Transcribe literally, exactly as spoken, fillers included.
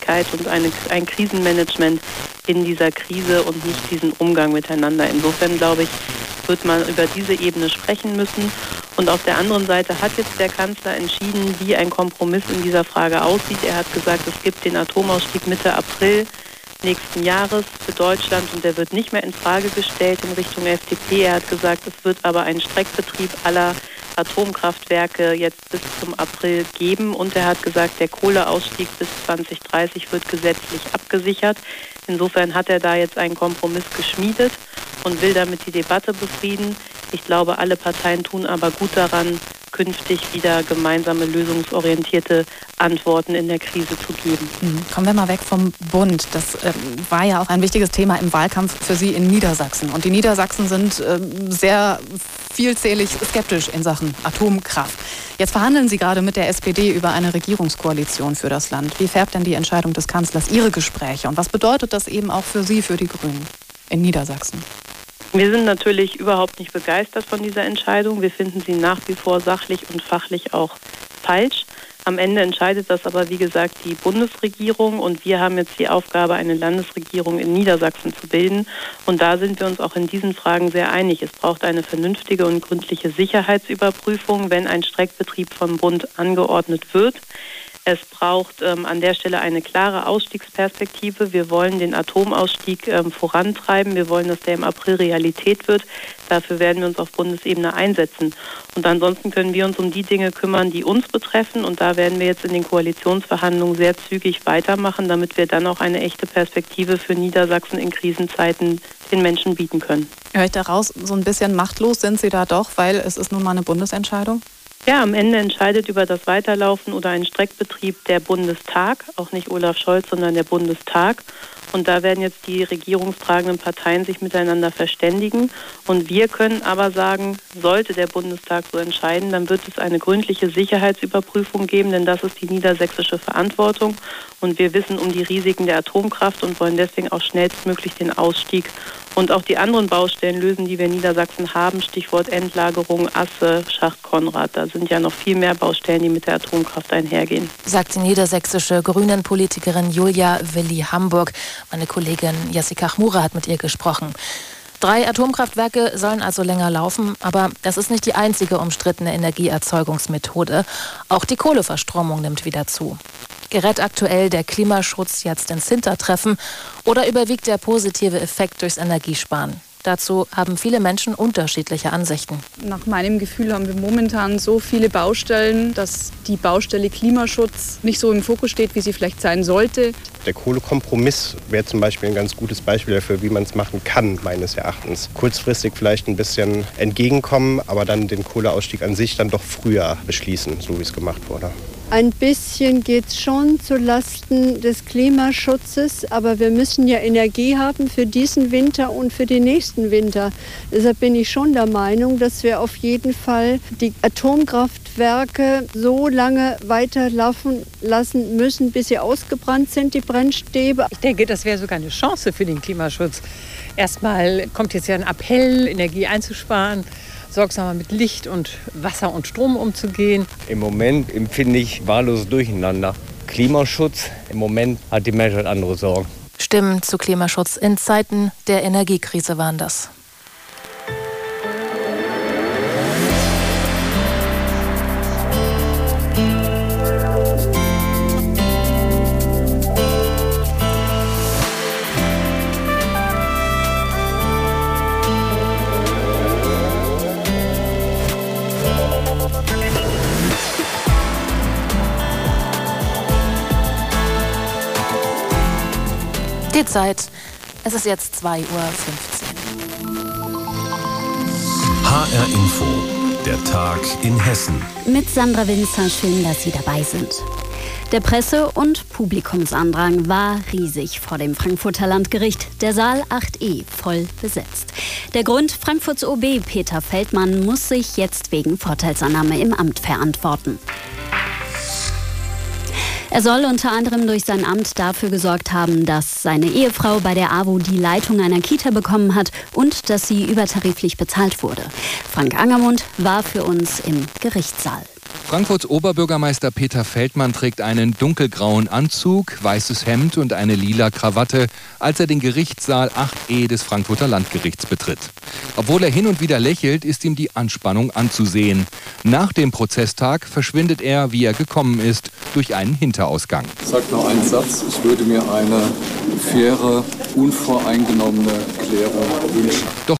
Menschlichkeit und eine, ein Krisenmanagement in dieser Krise und nicht diesen Umgang miteinander. Insofern, glaube ich, wird man über diese Ebene sprechen müssen. Und auf der anderen Seite hat jetzt der Kanzler entschieden, wie ein Kompromiss in dieser Frage aussieht. Er hat gesagt, es gibt den Atomausstieg Mitte April nächsten Jahres für Deutschland und der wird nicht mehr in Frage gestellt in Richtung F D P. Er hat gesagt, es wird aber einen Streckbetrieb aller Atomkraftwerke jetzt bis zum April geben und er hat gesagt, der Kohleausstieg bis zwanzig dreißig wird gesetzlich abgesichert. Insofern hat er da jetzt einen Kompromiss geschmiedet und will damit die Debatte befrieden. Ich glaube, alle Parteien tun aber gut daran, künftig wieder gemeinsame lösungsorientierte Antworten in der Krise zu geben. Kommen wir mal weg vom Bund. Das äh, war ja auch ein wichtiges Thema im Wahlkampf für Sie in Niedersachsen. Und die Niedersachsen sind äh, sehr vielzählig skeptisch in Sachen Atomkraft. Jetzt verhandeln Sie gerade mit der S P D über eine Regierungskoalition für das Land. Wie färbt denn die Entscheidung des Kanzlers Ihre Gespräche? Und was bedeutet das eben auch für Sie, für die Grünen in Niedersachsen? Wir sind natürlich überhaupt nicht begeistert von dieser Entscheidung. Wir finden sie nach wie vor sachlich und fachlich auch falsch. Am Ende entscheidet das aber, wie gesagt, die Bundesregierung und wir haben jetzt die Aufgabe, eine Landesregierung in Niedersachsen zu bilden. Und da sind wir uns auch in diesen Fragen sehr einig. Es braucht eine vernünftige und gründliche Sicherheitsüberprüfung, wenn ein Streckbetrieb vom Bund angeordnet wird. Es braucht ähm, an der Stelle eine klare Ausstiegsperspektive. Wir wollen den Atomausstieg ähm, vorantreiben. Wir wollen, dass der im April Realität wird. Dafür werden wir uns auf Bundesebene einsetzen. Und ansonsten können wir uns um die Dinge kümmern, die uns betreffen. Und da werden wir jetzt in den Koalitionsverhandlungen sehr zügig weitermachen, damit wir dann auch eine echte Perspektive für Niedersachsen in Krisenzeiten den Menschen bieten können. Höre ich daraus, so ein bisschen machtlos sind Sie da doch, weil es ist nun mal eine Bundesentscheidung? Ja, am Ende entscheidet über das Weiterlaufen oder einen Streckbetrieb der Bundestag, auch nicht Olaf Scholz, sondern der Bundestag. Und da werden jetzt die regierungstragenden Parteien sich miteinander verständigen. Und wir können aber sagen, sollte der Bundestag so entscheiden, dann wird es eine gründliche Sicherheitsüberprüfung geben, denn das ist die niedersächsische Verantwortung. Und wir wissen um die Risiken der Atomkraft und wollen deswegen auch schnellstmöglich den Ausstieg und auch die anderen Baustellen lösen, die wir in Niedersachsen haben. Stichwort Endlagerung, Asse, Schacht Konrad. Da sind ja noch viel mehr Baustellen, die mit der Atomkraft einhergehen. Sagt die niedersächsische Grünen-Politikerin Julia Willi-Hamburg. Meine Kollegin Jessica Chmura hat mit ihr gesprochen. Drei Atomkraftwerke sollen also länger laufen, aber das ist nicht die einzige umstrittene Energieerzeugungsmethode. Auch die Kohleverstromung nimmt wieder zu. Gerät aktuell der Klimaschutz jetzt ins Hintertreffen oder überwiegt der positive Effekt durchs Energiesparen? Dazu haben viele Menschen unterschiedliche Ansichten. Nach meinem Gefühl haben wir momentan so viele Baustellen, dass die Baustelle Klimaschutz nicht so im Fokus steht, wie sie vielleicht sein sollte. Der Kohlekompromiss wäre zum Beispiel ein ganz gutes Beispiel dafür, wie man es machen kann, meines Erachtens. Kurzfristig vielleicht ein bisschen entgegenkommen, aber dann den Kohleausstieg an sich dann doch früher beschließen, so wie es gemacht wurde. Ein bisschen geht es schon zulasten des Klimaschutzes, aber wir müssen ja Energie haben für diesen Winter und für den nächsten Winter. Deshalb bin ich schon der Meinung, dass wir auf jeden Fall die Atomkraftwerke so lange weiterlaufen lassen müssen, bis sie ausgebrannt sind, die Brennstäbe. Ich denke, das wäre sogar eine Chance für den Klimaschutz. Erstmal kommt jetzt ja ein Appell, Energie einzusparen, sorgsamer mit Licht und Wasser und Strom umzugehen. Im Moment empfinde ich wahlloses Durcheinander. Klimaschutz, im Moment hat die Menschheit andere Sorgen. Stimmen zu Klimaschutz in Zeiten der Energiekrise waren das. Die Zeit, es ist jetzt zwei Uhr fünfzehn. H R Info, der Tag in Hessen. Mit Sandra Winzer, schön, dass Sie dabei sind. Der Presse- und Publikumsandrang war riesig vor dem Frankfurter Landgericht. Der Saal acht E voll besetzt. Der Grund, Frankfurts O B Peter Feldmann muss sich jetzt wegen Vorteilsannahme im Amt verantworten. Er soll unter anderem durch sein Amt dafür gesorgt haben, dass seine Ehefrau bei der AWO die Leitung einer Kita bekommen hat und dass sie übertariflich bezahlt wurde. Frank Angermund war für uns im Gerichtssaal. Frankfurts Oberbürgermeister Peter Feldmann trägt einen dunkelgrauen Anzug, weißes Hemd und eine lila Krawatte, als er den Gerichtssaal acht e des Frankfurter Landgerichts betritt. Obwohl er hin und wieder lächelt, ist ihm die Anspannung anzusehen. Nach dem Prozesstag verschwindet er, wie er gekommen ist, durch einen Hinterausgang. Ich sage nur einen Satz, ich würde mir eine faire, unvoreingenommene Klärung wünschen. Doch